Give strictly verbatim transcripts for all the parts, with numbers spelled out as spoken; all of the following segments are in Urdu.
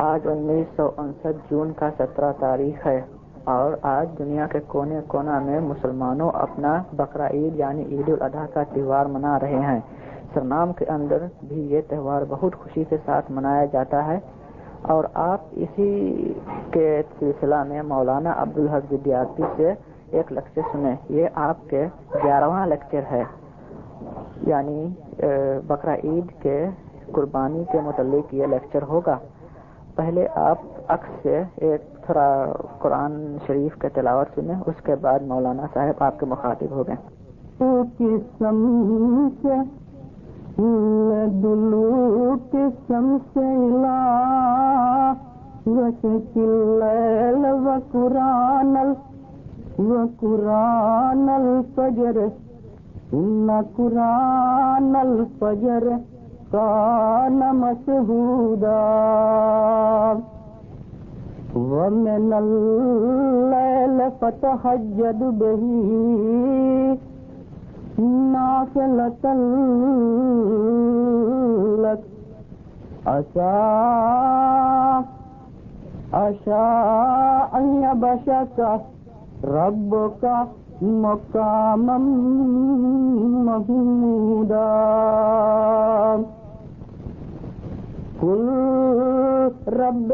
آج انیس سو انسٹھ جون کا سترہ تاریخ ہے اور آج دنیا کے کونے کونا میں مسلمانوں اپنا بقرہ عید یعنی عید الاضحیٰ کا تہوار منا رہے ہیں۔ سرنام کے اندر بھی یہ تہوار بہت خوشی کے ساتھ منایا جاتا ہے اور آپ اسی کے سلسلہ میں مولانا عبدالحق ودیارتی سے ایک لیکچر سنیں۔ یہ آپ کے گیارہواں لیکچر ہے، یعنی بقرہ عید کے قربانی کے متعلق یہ لیکچر ہوگا۔ پہلے آپ عکس سے ایک تھوڑا قرآن شریف کے تلاوت سنیں، اس کے بعد مولانا صاحب آپ کے مخاطب ہو گئے۔ وقرآن الفجر ان قرآن الفجر كان مشهودا ومن الليل فتهجد به نافلة لك عسى عسى أن يبعثك ربك مقاما محمودا قل رب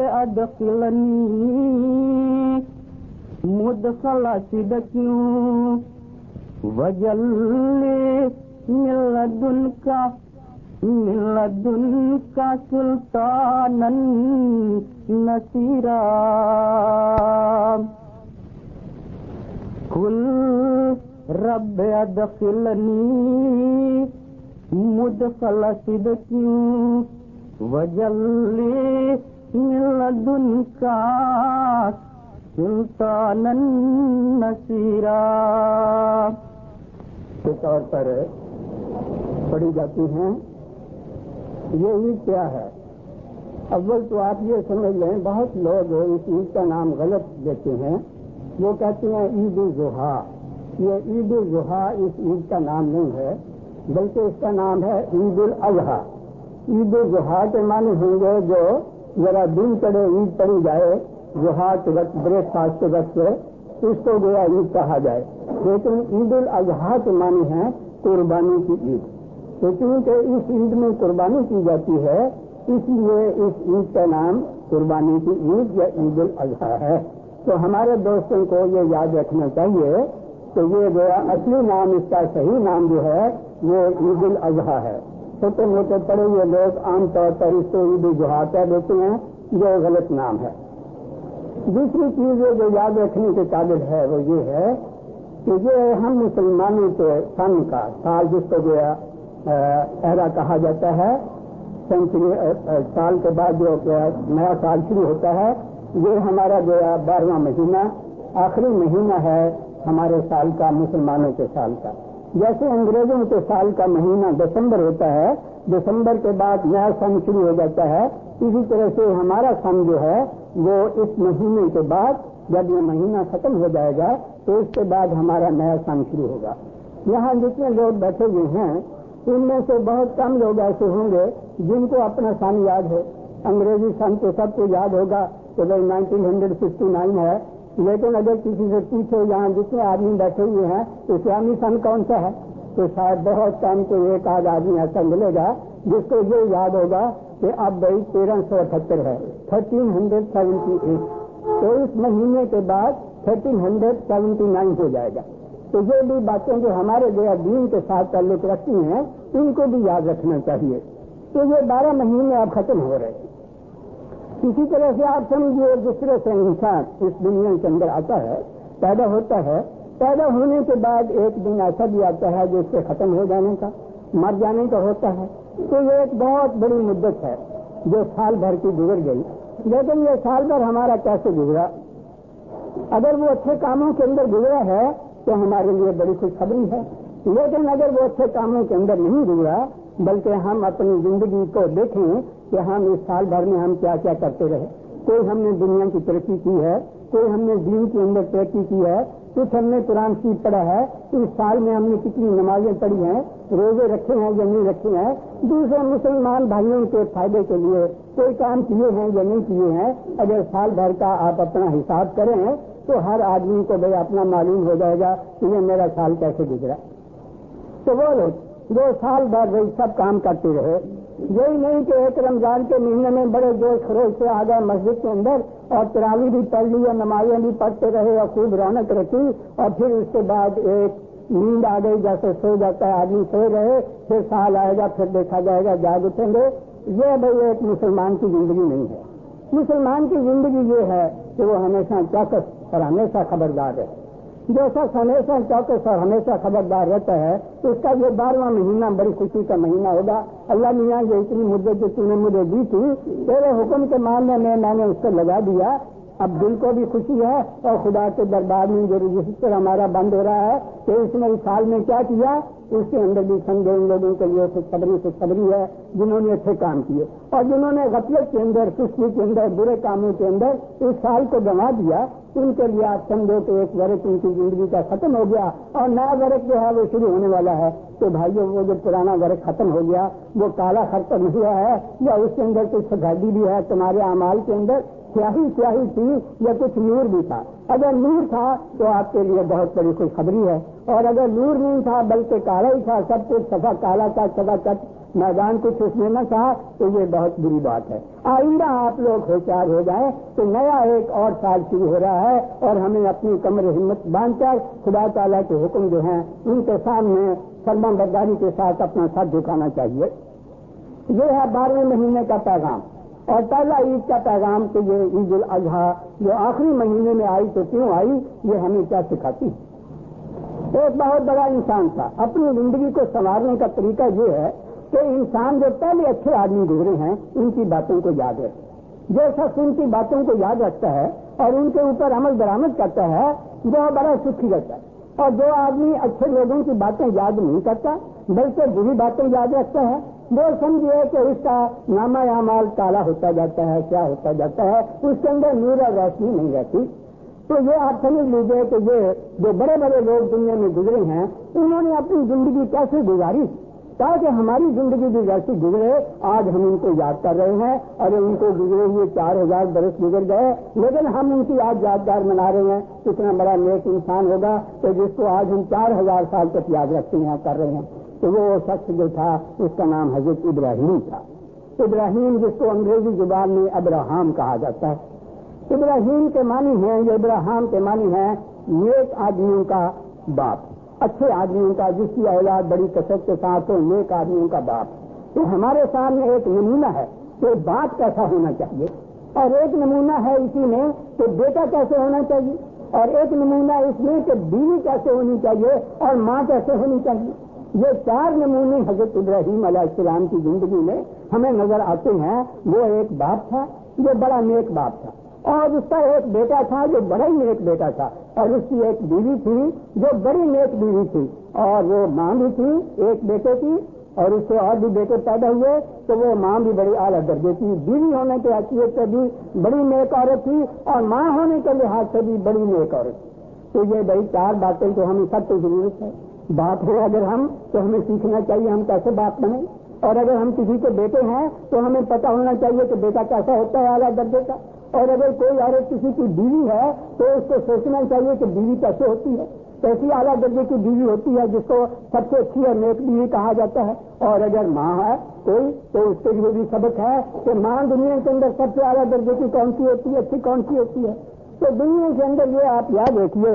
ادخلني مدخل صدق واجعل لي من لدنك من لدنك سلطانا نصيرا قل رب ادخلني مدخل صدق واجعل لي من لدنك سلطانا نصيرا کے طور پر پڑھی جاتی ہیں۔ یہ عید کیا ہے؟ اول تو آپ یہ سمجھ لیں، بہت لوگ اس عید کا نام غلط دیتے ہیں۔ وہ کہتے ہیں عید الاضحیٰ۔ یہ عید الاضحیٰ اس عید کا نام نہیں ہے، بلکہ اس کا نام ہے عید الاضحیٰ۔ عید الاضحیٰ کے معنی ہوں گے جو ذرا دن چڑھے عید پڑھی جائے، ضحیٰ کے وقت بریک فاسٹ کے وقت سے، اس کو گویا عید کہا جائے۔ لیکن عید الاضحیٰ کے معنی ہے قربانی کی عید۔ تو چونکہ اس عید میں قربانی کی جاتی ہے، اس لیے اس عید کا نام قربانی کی عید یا عید الاضحیٰ ہے۔ تو ہمارے دوستوں کو یہ یاد رکھنا چاہیے کہ یہ جو اصلی نام، اس کا صحیح نام جو ہے وہ عید الاضحیٰ ہے۔ چھوٹے موٹے پڑھے ہوئے لوگ عام طور پر اس کو عید الاضحیٰ کہہ دیتے ہیں، جو غلط نام ہے۔ دوسری چیز جو یاد رکھنے کے قابل ہے وہ یہ ہے کہ یہ ہم مسلمانوں کے سن کا سال، جس کو جو احرا کہا جاتا ہے، سینچری سال کے بعد جو نیا سال شروع ہوتا ہے، یہ ہمارا جو ہے بارہواں مہینہ، آخری مہینہ ہے ہمارے سال کا، مسلمانوں کے سال کا۔ جیسے انگریزوں کے سال کا مہینہ دسمبر ہوتا ہے، دسمبر کے بعد نیا سن شروع ہو جاتا ہے، اسی طرح سے ہمارا سن جو ہے وہ اس مہینے کے بعد، جب یہ مہینہ ختم ہو جائے گا تو اس کے بعد ہمارا نیا سن شروع ہوگا۔ یہاں جتنے لوگ بیٹھے ہوئے ہیں ان میں سے بہت کم لوگ ایسے ہوں گے جن کو اپنا سن یاد ہے۔ انگریزی سن تو سب کو یاد ہوگا کہ بھائی نائنٹین ہنڈریڈ ففٹی نائن ہے، لیکن اگر کسی سے پوچھو یہاں جتنے آدمی بیٹھے ہوئے ہیں اسلامی سن کون سا ہے، تو شاید بہت کم کو ایک آدھ آدمی ایسا ملے گا جس کو یہ یاد ہوگا کہ اب بھائی تیرہ سو اٹھہتر ہے، تھرٹین ہنڈریڈ سیونٹی ایٹ، تو اس مہینے کے بعد تھرٹین ہنڈریڈ سیونٹی نائن ہو جائے گا۔ تو یہ بھی باتیں جو ہمارے جو دین کے ساتھ تعلق رکھتی ہیں ان کو بھی یاد رکھنا چاہیے۔ تو یہ بارہ مہینے اب ختم ہو رہے ہیں۔ اسی طرح سے آپ سمجھیے جس طرح سے انسان اس دنیا کے اندر آتا ہے، پیدا ہوتا ہے، پیدا ہونے کے بعد ایک دن ایسا بھی آتا ہے جو اس سے ختم ہو جانے کا، مر جانے کا ہوتا ہے۔ تو یہ ایک بہت بڑی مدت ہے جو سال بھر کی گزر گئی، لیکن یہ سال بھر ہمارا کیسے گزرا؟ اگر وہ اچھے کاموں کے اندر گزرا ہے تو ہمارے لیے بڑی خوشخبری ہے، لیکن اگر وہ اچھے کاموں کے اندر نہیں گزرا بلکہ ہم اپنی زندگی کو دیکھیں کہ ہم اس سال بھر میں ہم کیا کیا کرتے رہے۔ کوئی ہم نے دنیا کی ترقی کی ہے، کوئی ہم نے دین کے اندر ترقی کی ہے، کچھ ہم نے قرآن شریف پڑھا ہے، اس سال میں ہم نے کتنی نمازیں پڑھی ہیں، روزے رکھے ہیں یا نہیں رکھے ہیں، دوسرے مسلمان بھائیوں کے فائدے کے لیے کوئی کام کیے ہیں یا نہیں کیے ہیں، اگر سال بھر کا آپ اپنا حساب کریں تو ہر آدمی کو بھائی اپنا معلوم ہو جائے گا کہ یہ میرا سال کیسے گزرا۔ تو وہ لوگ جو سال بھر وہی سب کام کرتے رہے، یہی نہیں کہ ایک رمضان کے مہینے میں بڑے جوش خروش سے آ گئے مسجد کے اندر اور تراویح بھی پڑھ لی اور نمازیں بھی پڑھتے رہے اور خوب رونق رکھی، اور پھر اس کے بعد ایک نیند آ گئی، جیسے سو جاتا ہے آدمی، سو رہے، پھر سال آئے گا، پھر دیکھا جائے گا، جاگ اٹھیں گے۔ یہ بھائی ایک مسلمان کی زندگی نہیں ہے۔ مسلمان کی زندگی یہ ہے کہ وہ ہمیشہ چوکس اور ہمیشہ خبردار ہے۔ جو شخص ہمیشہ چوکس اور ہمیشہ خبردار رہتا ہے اس کا یہ بارہواں مہینہ بڑی خوشی کا مہینہ ہوگا۔ اللہ میاں یہ اتنی مدت جو تم نے مجھے دی تھی تیرے حکم کے ماننے میں میں نے اس کو لگا دیا، اب دل کو بھی خوشی ہے اور خدا کے دربار میں جو رجسٹر ہمارا بند ہو رہا ہے کہ اس نے اس سال میں کیا کیا، اس کے اندر بھی سمجھے ان لوگوں کے لیے خوشخبری خوشخبری ہے جنہوں نے اچھے کام کیے، اور جنہوں نے غفلت کے اندر، سستی کے اندر، برے کاموں کے اندر اس سال کو گنوا دیا، ان کے لیے آپ سمجھو کہ ایک ورق ان کی زندگی کا ختم ہو گیا اور نیا ورق جو ہے وہ شروع ہونے والا ہے۔ تو بھائیوں وہ جو پرانا ورق ختم ہو گیا وہ کالا ختم ہوا ہے یا اس کے اندر کچھ سفیدی بھی ہے، تمہارے اعمال کے اندر سیاہی سیاہی تھی یا کچھ نور بھی تھا؟ اگر نور تھا تو آپ کے لیے بہت بڑی خوشخبری ہے، اور اگر نور نہیں تھا بلکہ کالا ہی تھا، سب کچھ صفا کالا کا چبا چٹ میدان کچھ اس میں نہ تھا، تو یہ بہت بری بات ہے۔ آئندہ آپ لوگ ہوشیار ہو جائیں کہ نیا ایک اور سال شروع ہو رہا ہے اور ہمیں اپنی کمر ہمت باندھ کر خدا تعالیٰ کے حکم جو ہیں ان کے سامنے فرما برداری کے ساتھ اپنا سر جھکانا چاہیے۔ یہ ہے بارہویں مہینے کا پیغام، اور پہلا عید کا پیغام کہ یہ عید الاضحیٰ جو آخری مہینے میں آئی تو کیوں آئی، یہ ہمیں کیا سکھاتی ہے۔ ایک بہت بڑا انسان تھا، اپنی زندگی کو سنوارنے کا طریقہ یہ ہے کہ انسان جو پہلے اچھے آدمی گزرے ہیں ان کی باتوں کو یاد رکھے۔ جو شخص ان کی باتوں کو یاد رکھتا ہے اور ان کے اوپر عمل درآمد کرتا ہے وہ بڑا سکھی رہتا ہے، اور جو آدمی اچھے لوگوں کی باتیں یاد نہیں کرتا بلکہ بری باتیں یاد رکھتا ہے وہ سمجھے کہ اس کا نامہ اعمال کالا ہوتا جاتا ہے، کیا ہوتا جاتا ہے، اس کے اندر نور اور روشنی نہیں رہتی۔ تو یہ آپ سمجھ لیجیے کہ یہ جو بڑے بڑے لوگ دنیا میں گزرے ہیں انہوں نے اپنی زندگی کیسے گزاری تاکہ ہماری زندگی بھی ویسی گزرے۔ آج ہم ان کو یاد کر رہے ہیں، اور ان کو گزرے ہوئے چار ہزار برس گزر گئے لیکن ہم ان کی آج یادگار منا رہے ہیں۔ کتنا بڑا نیک انسان ہوگا کہ جس کو آج ہم چار ہزار سال تک یاد رکھتے ہیں، کر رہے ہیں۔ تو وہ شخص جو تھا اس کا نام حضرت ابراہیم تھا۔ ابراہیم جس کو انگریزی زبان میں ابراہام کہا جاتا ہے۔ ابراہیم کے معنی ہیں، یہ ابراہام کے معنی ہیں نیک آدمیوں کا باپ، اچھے آدمیوں کا، جس کی اولاد بڑی کثرت کے ساتھ ہو، نیک آدمیوں کا باپ۔ تو ہمارے سامنے ایک نمونہ ہے کہ باپ کیسا ہونا چاہیے، اور ایک نمونہ ہے اسی میں کہ بیٹا کیسے ہونا چاہیے، اور ایک نمونہ اس میں کہ بیوی کیسے ہونی چاہیے اور ماں کیسے ہونی چاہیے۔ یہ چار نمونے حضرت ابراہیم علیہ السلام کی زندگی میں ہمیں نظر آتے ہیں۔ وہ ایک باپ تھا جو بڑا نیک باپ تھا، اور اس کا ایک بیٹا تھا جو بڑا ہی نیک بیٹا تھا، اور اس کی ایک بیوی تھی جو بڑی نیک بیوی تھی، اور وہ ماں بھی تھی ایک بیٹے کی، اور اس سے اور بھی بیٹے پیدا ہوئے تو وہ ماں بھی بڑی اعلیٰ درجے کی، بیوی ہونے کے حیثیت سے بھی بڑی نیک عورت تھی اور ماں ہونے کے لحاظ سے بھی بڑی نیک عورت تھی۔ تو یہ بڑی چار باتیں تو ہمیں سب کو ضرورت ہے۔ باپ ہے اگر ہم تو ہمیں سیکھنا چاہیے ہم کیسے باپ بنیں، اور اگر ہم کسی کے بیٹے ہیں تو ہمیں پتہ ہونا چاہیے کہ بیٹا کیسا ہوتا ہے اعلیٰ درجے کا، اور اگر کوئی عورت کسی کی بیوی ہے تو اس کو سوچنا چاہیے کہ بیوی کیسے ہوتی ہے، کیسی اعلیٰ درجے کی بیوی ہوتی ہے جس کو سب سے اچھی اور نیک بیوی کہا جاتا ہے۔ اور اگر ماں ہے کوئی تو اس کے لیے بھی سبق ہے کہ ماں دنیا کے اندر سب سے اعلیٰ درجے کی کون سی ہوتی ہے، اچھی کون سی ہوتی ہے۔ تو دنیا کے اندر یہ آپ یاد رکھیے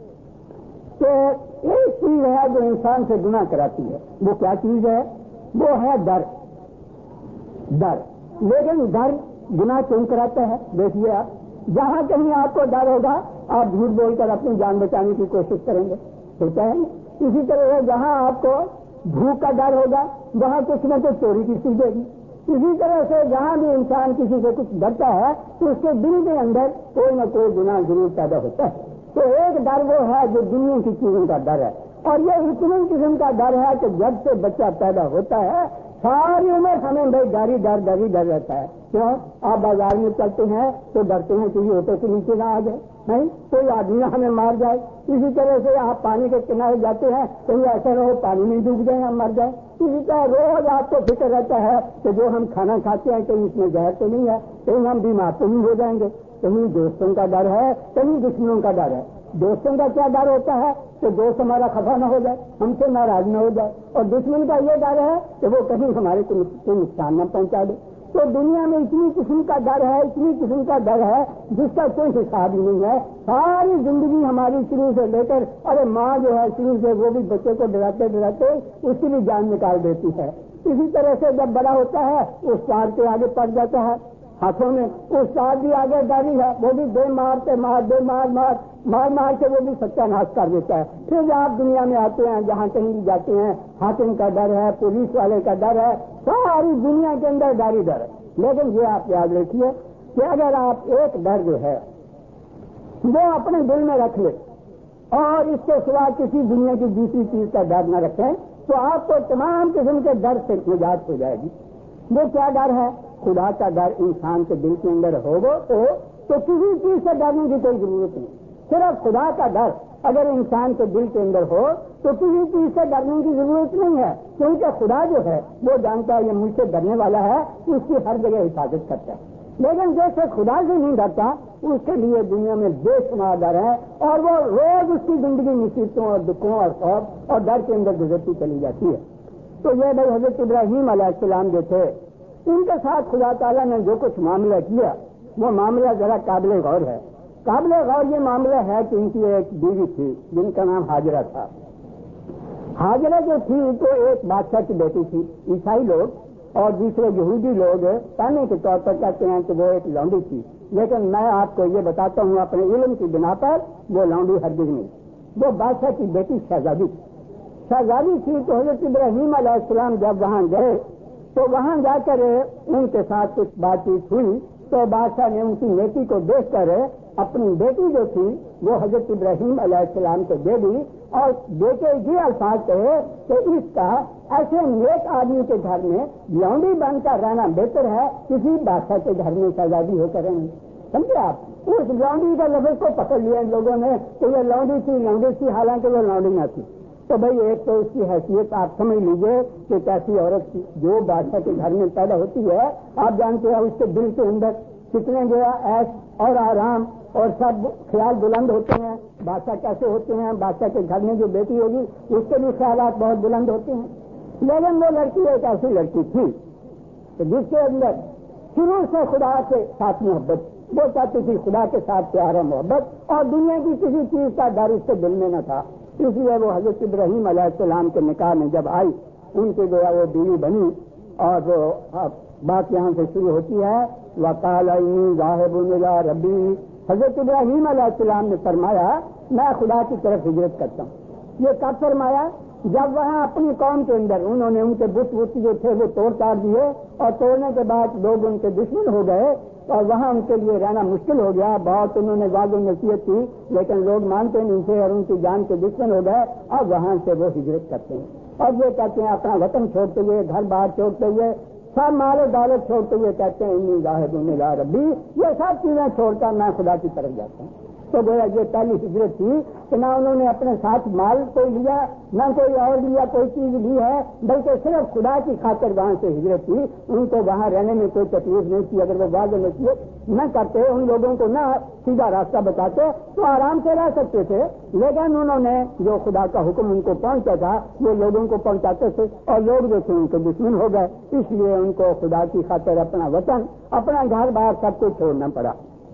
کہ ایک چیز ہے جو انسان سے گناہ کراتی ہے، وہ کیا چیز ہے؟ وہ ہے ڈر۔ ڈر لیکن ڈر گناہ کیوں کراتا ہے؟ دیکھیے آپ جہاں کہیں آپ کو ڈر ہوگا آپ جھوٹ بول کر اپنی جان بچانے کی کوشش کریں گے، ہوتا ہے نا؟ اسی طرح جہاں آپ کو بھوک کا ڈر ہوگا وہاں کچھ نہ کچھ چوری کی چیزیں گی۔ اسی طرح سے جہاں بھی انسان کسی سے کچھ ڈرتا ہے تو اس کے دل کے اندر کوئی نہ کوئی گناہ ضرور پیدا ہوتا ہے۔ تو ایک ڈر وہ ہے جو دنیا کی چیزوں کا ڈر ہے، اور یہ اتنی قسم کا ڈر ہے کہ جب سے بچہ پیدا ہوتا ہے ساری عمر ہمیں بھائی ڈر ڈر ڈر ہی ڈر رہتا ہے۔ کیوں؟ آپ بازار میں چلتے ہیں تو ڈرتے ہیں کہ یہ آٹو کے نیچے نہ آ جائے، نہیں کوئی آدمی ہمیں مار جائے. اسی طرح سے آپ پانی کے کنارے جاتے ہیں کہیں ایسا نہ ہو پانی میں ڈوب جائیں ہم مر جائیں. اسی طرح روز آپ کو فکر رہتا ہے کہ جو ہم کھانا کھاتے ہیں کہیں اس میں زہر تو نہیں ہے, کہیں ہم بیمار تو نہیں ہو جائیں گے. کہیں دوستوں کا ڈر ہے, کہیں دشمنوں کا ڈر ہے. دوستوں کا کیا ڈر ہوتا ہے کہ دوست ہمارا خفا نہ ہو جائے, ہم سے ناراض نہ ہو جائے, اور دشمن کا یہ ڈر ہے کہ وہ کہیں ہمارے کو نقصان نہ پہنچا دے. تو دنیا میں اتنی قسم کا ڈر ہے, اتنی قسم کا ڈر ہے جس کا کوئی حساب ہی نہیں ہے. ساری زندگی ہماری شروع سے لے کر, ارے ماں جو ہے شروع سے وہ بھی بچے کو ڈراتے ڈراتے اس کی بھی جان نکال دیتی ہے. اسی طرح سے جب بڑا ہوتا ہے اس پار کے آگے پڑ جاتا ہے ہاتھوں میں, اس پار بھی آگے ڈاری ہے, وہ بھی دے مارتے مار دے مار مار مار مار کے وہ بھی ستیہ ناش کر دیتا ہے. پھر آپ دنیا میں آتے ہیں جہاں کہیں بھی جاتے ہیں حاکم کا ڈر ہے, پولیس والے کا ڈر ہے, ساری دنیا کے اندر ڈر ہی ڈر ہے. لیکن یہ آپ یاد رکھیے کہ اگر آپ ایک ڈر جو ہے وہ اپنے دل میں رکھ لیں اور اس کے سوا کسی دنیا کی دوسری چیز کا ڈر نہ رکھیں تو آپ کو تمام قسم کے ڈر سے نجات ہو جائے گی. وہ کیا ڈر ہے؟ خدا کا ڈر انسان کے دل کے اندر ہوگا تو کسی چیز سے ڈرنے کی کوئی ضرورت نہیں. صرف خدا کا ڈر اگر انسان کے دل کے اندر ہو تو کسی چیز سے ڈرنے کی ضرورت نہیں ہے, کیونکہ خدا جو ہے وہ جانتا ہے یہ مجھ سے ڈرنے والا ہے, اس کی ہر جگہ حفاظت کرتا ہے. لیکن جیسے خدا سے نہیں ڈرتا اس کے لیے دنیا میں بے شمار ڈر ہے, اور وہ روز اس کی زندگی مصیبتوں اور دکھوں اور خوف اور ڈر کے اندر گزرتی چلی جاتی ہے. تو یہ بھائی حضرت ابراہیم علیہ السلام جو تھے ان کے ساتھ خدا تعالیٰ نے جو کچھ معاملہ کیا وہ معاملہ ذرا قابل غور ہے. قابل غور یہ معاملہ ہے کہ ان کی ایک بیوی تھی جن کا نام ہاجرہ تھا. ہاجرہ جو تھی تو ایک بادشاہ کی بیٹی تھی. عیسائی لوگ اور دوسرے یہودی لوگ تانے کے طور پر کہتے ہیں کہ وہ ایک لونڈی تھی, لیکن میں آپ کو یہ بتاتا ہوں اپنے علم کی بنا پر وہ لونڈی ہرگز نہیں, وہ بادشاہ کی بیٹی شہزادی تھی. شہزادی تھی تو حضرت ابراہیم علیہ السلام جب وہاں گئے تو وہاں جا کر ان کے ساتھ کچھ بات چیت ہوئی تو بادشاہ نے ان کی نیکی کو دیکھ کر اپنی بیٹی جو تھی وہ حضرت ابراہیم علیہ السلام کو دے دی, اور بیٹے یہ الفاظ کہے کہ اس کا ایسے نیک آدمی کے گھر میں لونڈی بن کر رہنا بہتر ہے کسی بادشاہ کے گھر میں شہزادی ہو کر رہنا. سمجھے آپ, اس لونڈی کا لفظ کو پکڑ لیا ان لوگوں نے کہ یہ لونڈی تھی لونڈی تھی حالانکہ وہ لونڈی نہ تھی. تو بھائی ایک تو اس کی حیثیت آپ سمجھ لیجئے کہ کیسی عورت کی جو بادشاہ کے گھر میں پیدا ہوتی ہے آپ جانتے ہیں اس کے دل کے اندر کتنے جو ہے ایش اور آرام اور سب خیال بلند ہوتے ہیں. بادشاہ کیسے ہوتے ہیں, بادشاہ کے گھر میں جو بیٹی ہوگی اس کے بھی خیالات بہت بلند ہوتے ہیں. لیکن وہ لڑکی ایک ایسی لڑکی تھی کہ جس کے اندر شروع سے خدا کے ساتھ محبت, وہ چاہتی تھی خدا کے ساتھ پیار و محبت اور دنیا کی کسی چیز کا ڈر اس کے دل میں نہ تھا. اس لیے وہ حضرت ابراہیم علیہ السلام کے نکاح میں جب آئی ان کی گویا وہ بیوی بنی, اور وہ بات یہاں سے شروع ہوتی ہے وقال انی ذاہب الی ربی. حضرت ابراہیم علیہ السلام نے فرمایا میں خدا کی طرف ہجرت کرتا ہوں. یہ کب فرمایا؟ جب وہاں اپنی قوم کے اندر انہوں نے ان کے بت بت جو تھے وہ توڑ تاڑ دیے اور توڑنے کے بعد لوگ ان کے دشمن ہو گئے اور وہاں ان کے لیے رہنا مشکل ہو گیا. بہت انہوں نے واضح نصیحت کی لیکن لوگ مانتے نہیں تھے اور ان کی جان کے دشمن ہو گئے. اور وہاں سے وہ ہجرت کرتے ہیں اور یہ کہتے ہیں اپنا وطن چھوڑتے ہوئے, گھر بار چھوڑتے ہوئے, سب مال و دولت چھوڑتے ہوئے کہتے ہیں انی ذاہب الی ربی, یہ سب چیزیں چھوڑ کر میں خدا کی طرف جاتا ہوں. تو گویا یہ پہلی ہجرت تھی کہ نہ انہوں نے اپنے ساتھ مال کوئی لیا نہ کوئی اور لیا کوئی چیز لی ہے, بلکہ صرف خدا کی خاطر وہاں سے ہجرت کی. ان کو وہاں رہنے میں کوئی تکلیف نہیں تھی. اگر وہ واضح نصیحت نہ کرتے ان لوگوں کو نہ سیدھا راستہ بتاتے تو آرام سے رہ سکتے تھے, لیکن انہوں نے جو خدا کا حکم ان کو پہنچتا تھا وہ لوگوں کو پہنچاتے تھے اور لوگ جو تھے ان کے دشمن ہو گئے. اس لیے ان کو خدا کی خاطر اپنا وطن اپنا گھر بار سب کچھ چھوڑنا پڑا.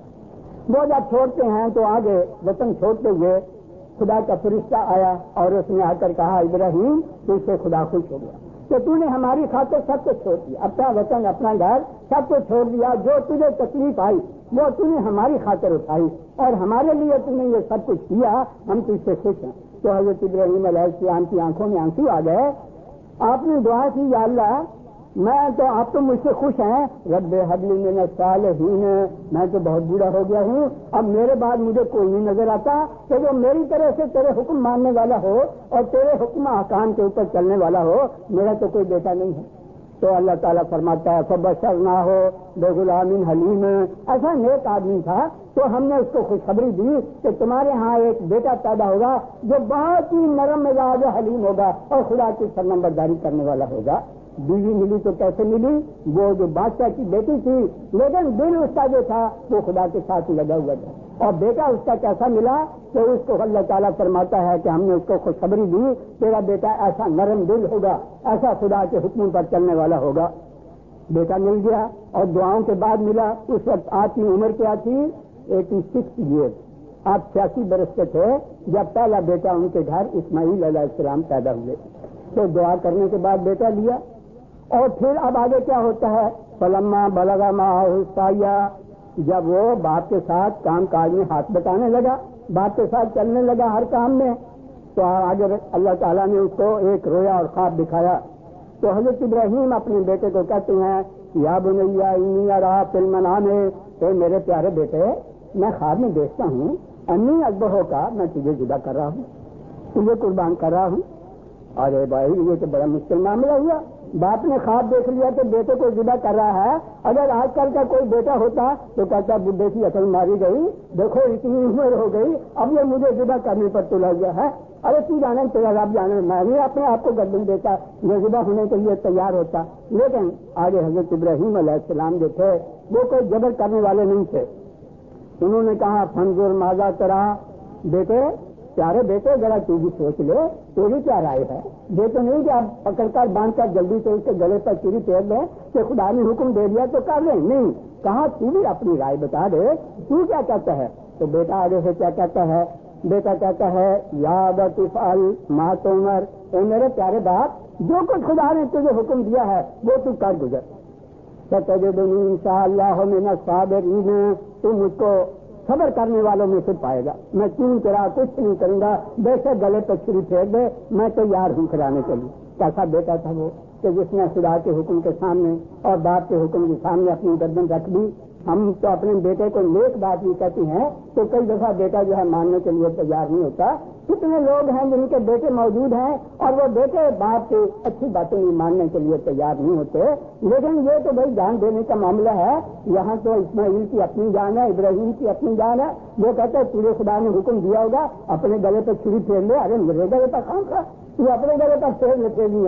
وہ جب چھوڑتے ہیں تو آگے وطن چھوڑتے ہوئے خدا کا فرشتہ آیا اور اس نے آ کر کہا ابراہیم تو اس سے خدا خوش ہو گیا کہ تو نے ہماری خاطر سب کچھ چھوڑ دیا, اپنا وطن اپنا گھر سب کچھ چھوڑ دیا. جو تجھے تکلیف آئی وہ تو نے ہماری خاطر اٹھائی اور ہمارے لیے تو نے یہ سب کچھ کیا, ہم تو اس سے خوش ہیں. تو حضرت ابراہیم علیہ السلام کی آنکھوں میں آنسو آ گئے. آپ نے دعا کی یا اللہ میں تو آپ تو مجھ سے خوش ہیں, رب حب لی من الصالحین, میں تو بہت بوڑھا ہو گیا ہوں, اب میرے بعد مجھے کوئی نہیں نظر آتا کہ جو میری طرح سے تیرے حکم ماننے والا ہو اور تیرے حکم احکام کے اوپر چلنے والا ہو. میرا تو کوئی بیٹا نہیں ہے. تو اللہ تعالیٰ فرماتا ہے فبشرنا ہو بغلام حلیم، ایسا نیک آدمی تھا تو ہم نے اس کو خوشخبری دی کہ تمہارے ہاں ایک بیٹا پیدا ہوگا جو بہت ہی نرم مزاج حلیم ہوگا اور خدا کی فرمانبرداری کرنے والا ہوگا۔ بیوی ملی تو کیسے ملی؟ وہ جو بادشاہ کی بیٹی تھی، لیکن دل اس کا جو تھا وہ خدا کے ساتھ ہی لگا ہوا تھا۔ اور بیٹا اس کا کیسا ملا کہ اس کو اللہ تعالیٰ فرماتا ہے کہ ہم نے اس کو خوشخبری دی تیرا بیٹا ایسا نرم دل ہوگا، ایسا خدا کے حکم پر چلنے والا ہوگا۔ بیٹا مل گیا اور دعاؤں کے بعد ملا۔ اس وقت آپ کی عمر کیا تھی؟ ایٹی سکس ایئر، آپ چھیاسی برس کے تھے جب پہلا بیٹا ان کے گھر اسماعیل علیہ السلام پیدا ہوئے۔ تو دعا کرنے کے بعد بیٹا لیا، اور پھر اب آگے کیا ہوتا ہے؟ فلما بلغ معه السعی، جب وہ باپ کے ساتھ کام کاج میں ہاتھ بٹانے لگا، باپ کے ساتھ چلنے لگا ہر کام میں، تو آگے اللہ تعالیٰ نے اس کو ایک رویا اور خواب دکھایا۔ تو حضرت ابراہیم اپنے بیٹے کو کہتے ہیں یا بنیا انی ارا فی المنام، اے میرے پیارے بیٹے میں خواب میں دیکھتا ہوں انی اذبحک کا، میں تجھے ذبح کر رہا ہوں، تجھے قربان کر رہا ہوں۔ ارے بھائی یہ تو بڑا مشکل معاملہ ہوا، باپ نے خواب دیکھ لیا تو بیٹے کو ذبح کر رہا ہے۔ اگر آج کل کا کوئی بیٹا ہوتا تو کہتا بڈھے کی عقل ماری گئی، دیکھو اتنی عمر ہو گئی اب یہ مجھے ذبح کرنے پر تلا گیا ہے، ارے تو جانے تیرا رب جانے، میں بھی اپنے آپ کو گردن دیتا یہ ذبح ہونے کے لیے تیار ہوتا۔ لیکن آگے حضرت ابراہیم علیہ السلام جو تھے وہ کوئی جبر کرنے والے نہیں تھے، انہوں نے کہا فنظر ماذا ترا، بیٹے پیارے بیٹے ذرا تو بھی سوچ لے تیری کیا رائے ہے۔ یہ تو نہیں کہ آپ پکڑ کر باندھ کر جلدی سے اس کے گلے پر چوری پھیر دیں کہ خدا نے حکم دے دیا تو کر لیں، نہیں، کہاں تو بھی اپنی رائے بتا دے تو کیا کہتا ہے۔ تو بیٹا آگے سے کیا کہتا ہے؟ بیٹا کہتا ہے یا ابت افعل ما تؤمر، اے میرے پیارے باپ جو کچھ خدا نے تجھے حکم دیا ہے وہ تو کر گزر۔ ستجدنی انشاءاللہ من الصابرین، تو مجھ کو صبر کرنے والوں میں سے پائے گا، میں تین طرح کچھ نہیں کروں گا، بے شک گلے پر چھری پھیر دے میں تیار ہوں کرانے کے لیے۔ کیسا بیٹا تھا وہ کہ جس نے خدا کے حکم کے سامنے اور باپ کے حکم کے سامنے اپنی گردن رکھ دی۔ ہم تو اپنے بیٹے کو نیک بات بھی کہتے ہیں تو کئی دفعہ بیٹا جو ہے ماننے کے لیے تیار نہیں ہوتا۔ کتنے لوگ ہیں جن کے بیٹے موجود ہیں اور وہ بیٹے باپ کی اچھی باتیں نہیں ماننے کے لیے تیار نہیں ہوتے، لیکن یہ تو بھائی جان دینے کا معاملہ ہے۔ یہاں تو اسماعیل کی اپنی جان ہے، ابراہیم کی اپنی جان ہے، وہ کہتے ہیں تجھے خدا نے حکم دیا ہوگا اپنے گلے پہ چھری پھیر لے، ارے میرے گلے پر کام تھا تو اپنے گلے پر پھیر لیتے